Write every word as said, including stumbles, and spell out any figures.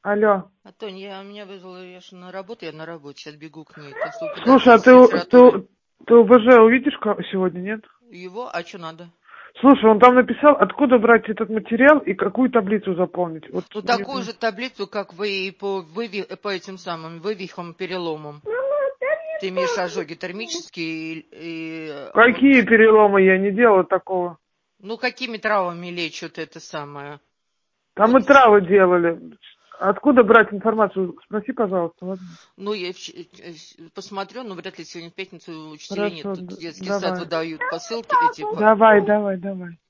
Алло. А Тонь, я, меня вызвала, я же на работу, я на работе, сейчас бегу к ней. Так что Слушай, а подожди, ты, с у- литературой. ты, ты ОБЖ увидишь ка- сегодня, нет? Его? А что надо? Слушай, он там написал, откуда брать этот материал и какую таблицу заполнить. Вот Ну, не такую знаю. же таблицу, как вы и по, выви, по этим самым вывихам, переломам. Ты имеешь ожоги термические и, и, э, вот, Какие переломы? Я не делала такого. ну, какими травмами лечат это самое? Там Вот, мы травы делали. Откуда брать информацию? Спроси, пожалуйста, ладно? ну, я в- э, посмотрю, но вряд ли сегодня в пятницу учителей нет. Хорошо, Тут д- детский сад давай. выдают посылки эти. по- Давай, давай, давай.